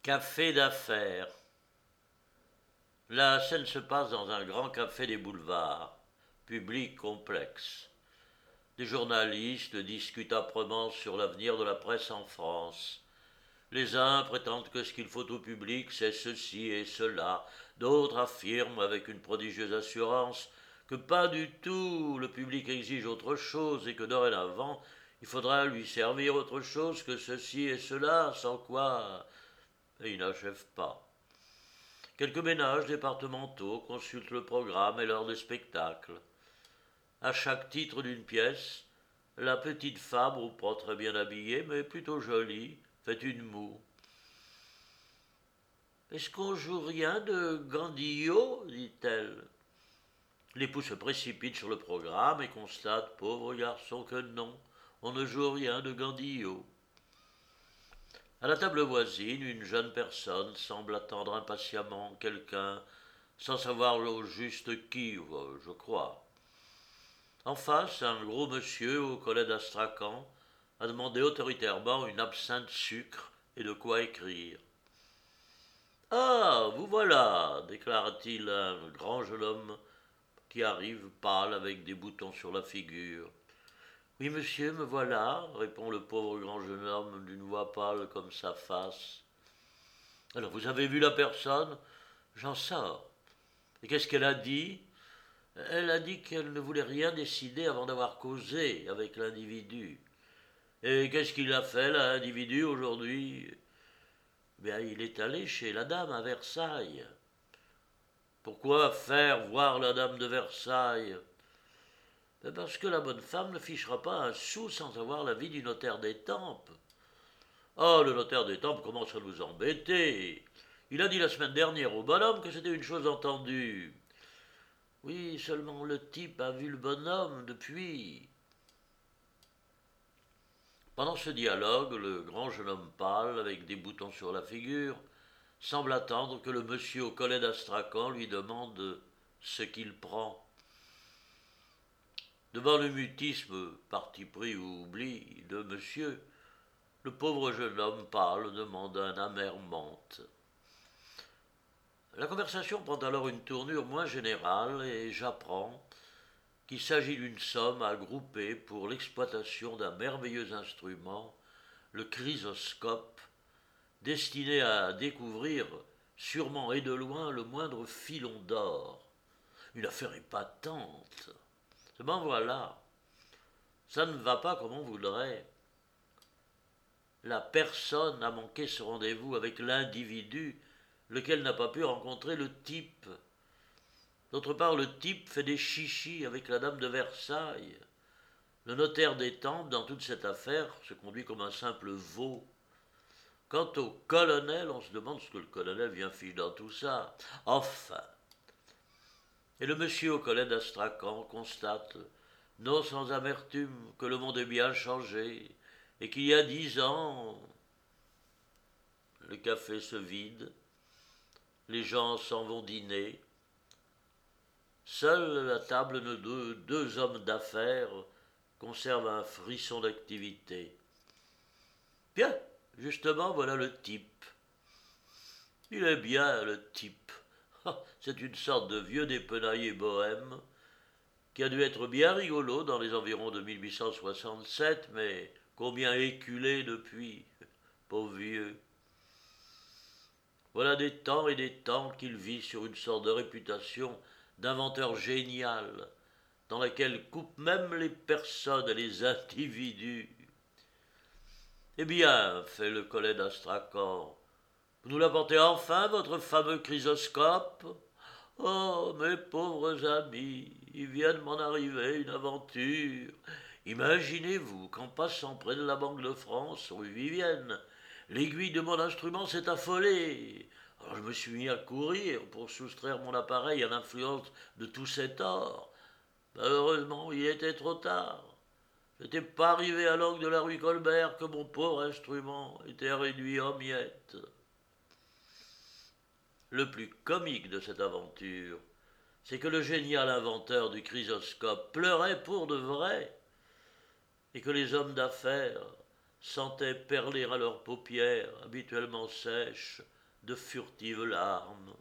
Café d'affaires. La scène se passe dans un grand café des boulevards. Public complexe. Des journalistes discutent âprement sur l'avenir de la presse en France. Les uns prétendent que ce qu'il faut au public, c'est ceci et cela. D'autres affirment avec une prodigieuse assurance que pas du tout, le public exige autre chose et que dorénavant, il faudra lui servir autre chose que ceci et cela, sans quoi... Et ils n'achèvent pas. Quelques ménages départementaux consultent le programme et l'heure des spectacles. À chaque titre d'une pièce, la petite Fabre, pas très bien habillée, mais plutôt jolie, fait une moue. Est-ce qu'on joue rien de Gandillo dit-elle. L'époux se précipite sur le programme et constate, pauvre garçon, que non, on ne joue rien de Gandillo. À la table voisine, une jeune personne semble attendre impatiemment quelqu'un, sans savoir au juste qui, je crois. En face, un gros monsieur au collet d'Astrakhan a demandé autoritairement une absinthe sucre et de quoi écrire. Ah, vous voilà, déclare-t-il à un grand jeune homme qui arrive pâle avec des boutons sur la figure. Oui, monsieur, me voilà, répond le pauvre grand jeune homme d'une voix pâle comme sa face. Alors, vous avez vu la personne? J'en sors. Et qu'est-ce qu'elle a dit? Elle a dit qu'elle ne voulait rien décider avant d'avoir causé avec l'individu. Et qu'est-ce qu'il a fait, l'individu, aujourd'hui? Bien, il est allé chez la dame à Versailles. Pourquoi faire voir la dame de Versailles? Parce que la bonne femme ne fichera pas un sou sans avoir l'avis du notaire d'Étampes. Ah, le notaire d'Étampes commence à nous embêter. Il a dit la semaine dernière au bonhomme que c'était une chose entendue. Oui, seulement le type a vu le bonhomme depuis. Pendant ce dialogue, le grand jeune homme pâle, avec des boutons sur la figure, semble attendre que le monsieur au collet d'Astrakhan lui demande ce qu'il prend. Devant le mutisme, parti pris ou oubli, de monsieur, le pauvre jeune homme pâle demande un amer menthe. La conversation prend alors une tournure moins générale et j'apprends qu'il s'agit d'une somme à grouper pour l'exploitation d'un merveilleux instrument, le chrysoscope, destiné à découvrir, sûrement et de loin, le moindre filon d'or. Une affaire épatante. Seulement voilà, ça ne va pas comme on voudrait. La personne a manqué ce rendez-vous avec l'individu, lequel n'a pas pu rencontrer le type. D'autre part, le type fait des chichis avec la dame de Versailles. Le notaire d'Étampes, dans toute cette affaire, se conduit comme un simple veau. Quant au colonel, on se demande ce que le colonel vient fiche dans tout ça. Enfin. Et le monsieur au collet d'Astrakhan constate, non sans amertume, que le monde est bien changé, et qu'il y a 10 ans, le café se vide, les gens s'en vont dîner. Seule la table de deux hommes d'affaires conserve un frisson d'activité. Bien, justement, voilà le type. Il est bien, le type. C'est une sorte de vieux dépenaillé bohème qui a dû être bien rigolo dans les environs de 1867, mais combien éculé depuis, pauvre vieux. Voilà des temps et des temps qu'il vit sur une sorte de réputation d'inventeur génial, dans laquelle coupent même les personnes et les individus. Eh bien, fait le collet d'Astrakhan, vous nous l'apportez enfin, votre fameux chrysoscope? Oh, mes pauvres amis, il vient de m'en arriver une aventure. Imaginez-vous qu'en passant près de la Banque de France, rue Vivienne, l'aiguille de mon instrument s'est affolée. Alors je me suis mis à courir pour soustraire mon appareil à l'influence de tout cet or. Malheureusement, il était trop tard. Je n'étais pas arrivé à l'angle de la rue Colbert que mon pauvre instrument était réduit en miettes. Le plus comique de cette aventure, c'est que le génial inventeur du chrysoscope pleurait pour de vrai, et que les hommes d'affaires sentaient perler à leurs paupières, habituellement sèches, de furtives larmes.